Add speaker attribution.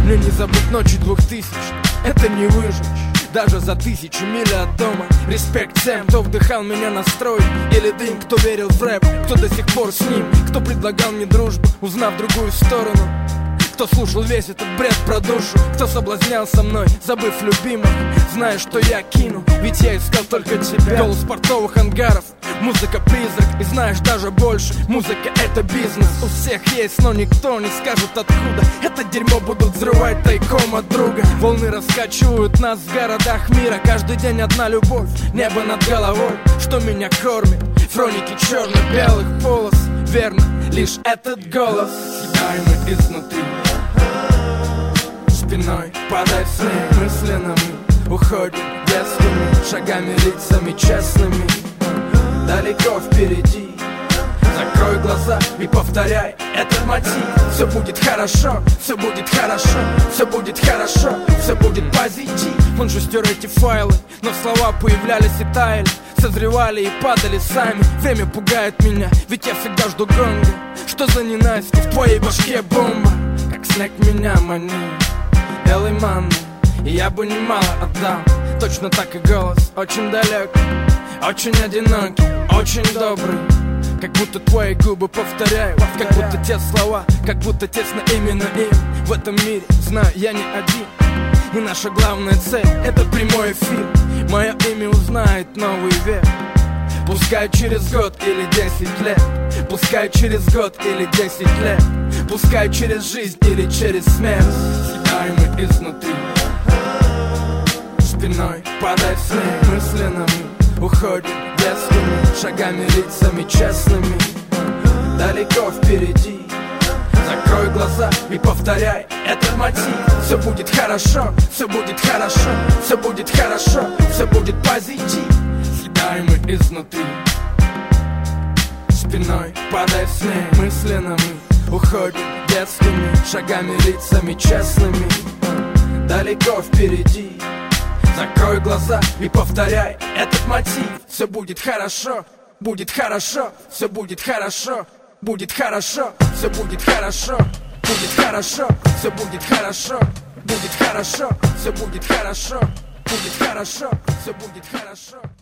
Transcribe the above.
Speaker 1: Мне не забыть ночи 2000, это не выжить даже за 1000 миль от дома. Респект всем, кто вдыхал меня на строй или дым, кто верил в рэп, кто до сих пор с ним, кто предлагал мне дружбу, узнав другую сторону, кто слушал весь этот бред про душу, кто соблазнял со мной, забыв любимых, зная, что я кину, ведь я искал только тебя. Голос портовых ангаров, музыка призрак, и знаешь даже больше, музыка это бизнес. У всех есть, но никто не скажет откуда. Это дерьмо будут взрывать тайком от друга. Волны раскачивают нас в городах мира. Каждый день одна любовь, небо над головой, что меня кормит. Хроники черно-белых полос, верно, лишь этот голос. Съедаем мы изнутри, спиной подай в сны. Мысленно мы уходим детскими шагами, лицами честными. Далеко впереди, закрой глаза и повторяй этот мотив. Все будет хорошо, все будет хорошо, все будет хорошо, все будет позитив. Он же стер эти файлы, но слова появлялись и таяли, созревали и падали сами. Время пугает меня, ведь я всегда жду гонга. Что за ненастье, в твоей башке бомба, как снег меня манит белой манной, и я бы немало отдал. Точно так и голос, очень далекий, очень одинокий, очень добрый. Как будто твои губы повторяют, как будто те слова, как будто тесно именно им. В этом мире, знаю, я не один, и наша главная цель — это прямой эфир. Мое имя узнает новый век, пускай через год или 10 лет, пускай через год или 10 лет, пускай через жизнь или через смерть. Съедаем мы изнутри, спиной подай в сны. Мысленно мы уходим детскими шагами, лицами честными. Далеко впереди, закрой глаза и повторяй этот мотив. Все будет хорошо, все будет хорошо, все будет хорошо, все будет позитив. Съедаем мы изнутри, спиной подай в сны. Мысленно мы уходим детскими шагами, лицами честными. Далеко впереди, закрой глаза и повторяй этот мотив. Все будет хорошо, будет хорошо, все будет хорошо, будет хорошо, все будет хорошо, будет хорошо, все будет хорошо, будет хорошо, все будет хорошо, будет хорошо, все будет хорошо.